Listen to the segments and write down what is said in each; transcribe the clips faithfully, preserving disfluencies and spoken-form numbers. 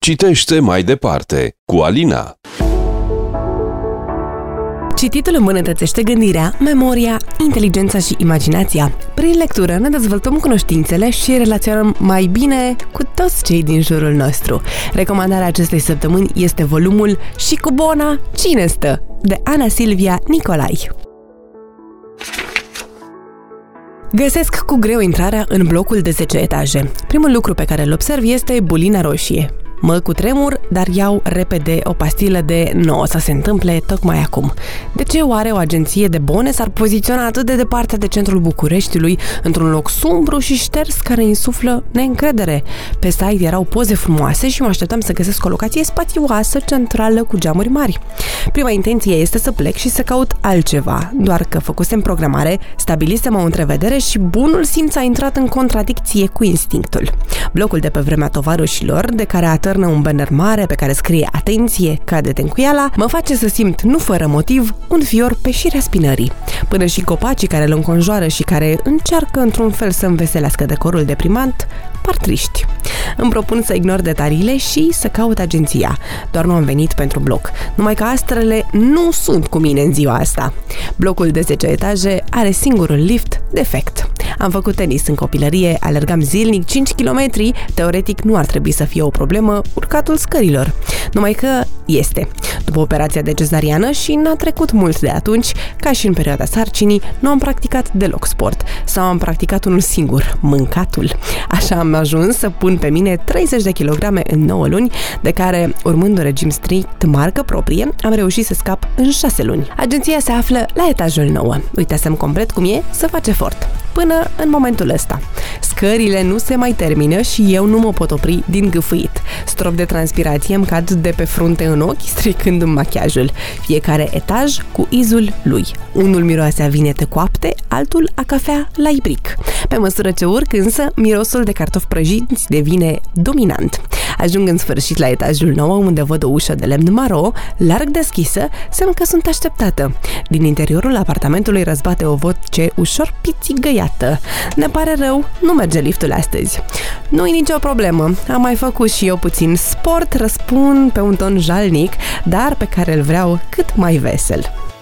Citește mai departe cu Alina. Cititul îmbunătățește gândirea, memoria, inteligența și imaginația. Prin lectură ne dezvoltăm cunoștințele și relaționăm mai bine cu toți cei din jurul nostru. Recomandarea acestei săptămâni este volumul Și cu bona, cine stă? De Ana Silvia Nicolai. Găsesc cu greu intrarea în blocul de zece etaje. Primul lucru pe care îl observ este bulina roșie. Mă cutremur, dar iau repede o pastilă de nu o să se întâmple tocmai acum. De ce oare o agenție de bone s-ar poziționa atât de departe de centrul Bucureștiului, într-un loc sumbru și șters care insuflă neîncredere? Pe site erau poze frumoase și mă așteptam să găsesc o locație spațioasă, centrală, cu geamuri mari. Prima intenție este să plec și să caut altceva, doar că făcusem programare, stabilisem o întrevedere și bunul simț a intrat în contradicție cu instinctul. Blocul de pe vremea tovarășilor, de care atârnă un banner mare pe care scrie atenție, cade-te în cuiala, mă face să simt, nu fără motiv, un fior pe șirea spinării. Până și copacii care îl înconjoară și care încearcă într-un fel să înveselească decorul deprimant, par triști. Îmi propun să ignor detaliile și să caut agenția. Doar nu am venit pentru bloc, numai că astrele nu sunt cu mine în ziua asta. Blocul de zece etaje are singurul lift defect. Am făcut tenis în copilărie, alergam zilnic cinci kilometri, teoretic nu ar trebui să fie o problemă urcatul scărilor. Numai că este. După operația de cezariană și n-a trecut mult de atunci, ca și în perioada sarcinii, nu am practicat deloc sport. Sau am practicat unul singur, mâncatul. Așa am ajuns să pun pe mine treizeci de kilograme în nouă luni, de care, urmând un regim strict, marcă proprie, am reușit să scap în șase luni. Agenția se află la etajul nouă. Uitasem complet cum e să faci efort. Până în momentul ăsta. Scările nu se mai termină și eu nu mă pot opri din gâfâit. Strop de transpirație îmi cad de pe frunte în ochi, stricându-mi machiajul. Fiecare etaj cu izul lui. Unul miroase a vinete coapte, altul a cafea la ibric. Pe măsură ce urc însă, mirosul de cartofi prăjiți devine dominant. Ajung în sfârșit la etajul nou, unde văd o ușă de lemn maro, larg deschisă, semn că sunt așteptată. Din interiorul apartamentului răzbate o voce ușor pițigăiată. Ne pare rău, nu merge liftul astăzi. Nu-i nicio problemă, am mai făcut și eu puțin sport, răspund pe un ton jalnic, dar pe care îl vreau cât mai vesel.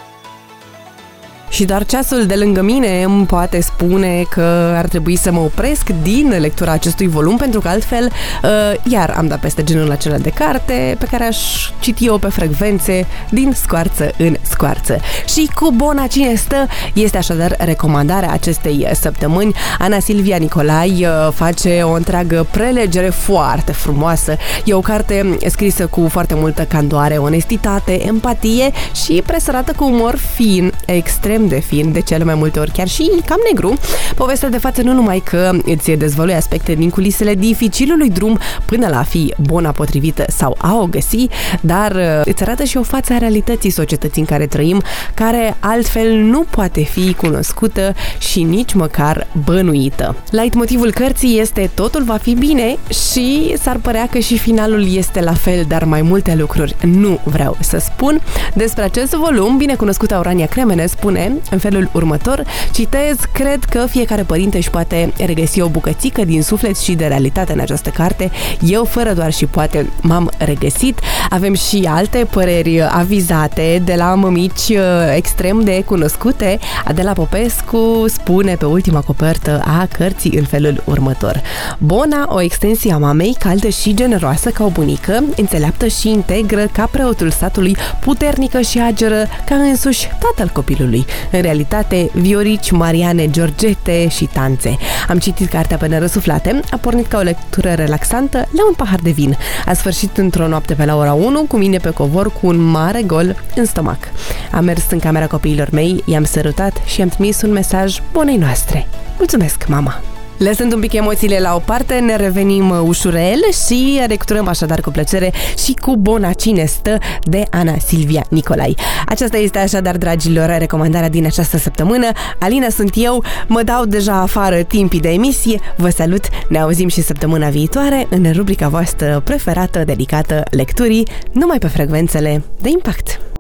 Și doar ceasul de lângă mine îmi poate spune că ar trebui să mă opresc din lectura acestui volum, pentru că altfel uh, iar am dat peste genul acela de carte pe care aș citi eu pe frecvențe din scoarță în scoarță. Și cu bona, cine stă? Este așadar recomandarea acestei săptămâni. Ana Silvia Nicolai uh, face o întreagă prelegere foarte frumoasă. E o carte scrisă cu foarte multă candoare, onestitate, empatie și presărată cu umor fin, extrem de fin, de cele mai multe ori chiar și cam negru. Povestea de față nu numai că îți dezvăluie aspecte din culisele dificilului drum până la a fi bona potrivită sau a o găsi, dar îți arată și o față a realității societății în care trăim, care altfel nu poate fi cunoscută și nici măcar bănuită. Leitmotivul cărții este totul va fi bine și s-ar părea că și finalul este la fel, dar mai multe lucruri nu vreau să spun. Despre acest volum, binecunoscuta Urania Cremene spune în felul următor, citez, cred că fiecare părinte își poate regăsi o bucățică din suflet și de realitate în această carte. Eu, fără doar și poate, m-am regăsit. Avem și alte păreri avizate de la mămici extrem de cunoscute. Adela Popescu spune pe ultima copertă a cărții în felul următor. Bona, o extensie a mamei, caldă și generoasă ca o bunică, înțeleaptă și integră ca preotul satului, puternică și ageră ca însuși tatăl copilului. În realitate, Viorici, Mariane, Georgete și Tanțe. Am citit cartea pe nerăsuflate, a pornit ca o lectură relaxantă la un pahar de vin. A sfârșit într-o noapte pe la ora unu, cu mine pe covor cu un mare gol în stomac. Am mers în camera copiilor mei, i-am sărutat și i-am trimis un mesaj bonei noastre. Mulțumesc, mama! Lăsând un pic emoțiile la o parte, ne revenim ușurel și lecturăm așadar cu plăcere Și cu bona, cine stă? De Ana Silvia Nicolai. Aceasta este așadar, dragilor, recomandarea din această săptămână. Alina sunt eu, mă dau deja afară timpii de emisie. Vă salut, ne auzim și săptămâna viitoare în rubrica voastră preferată dedicată lecturii, numai pe frecvențele de Impact.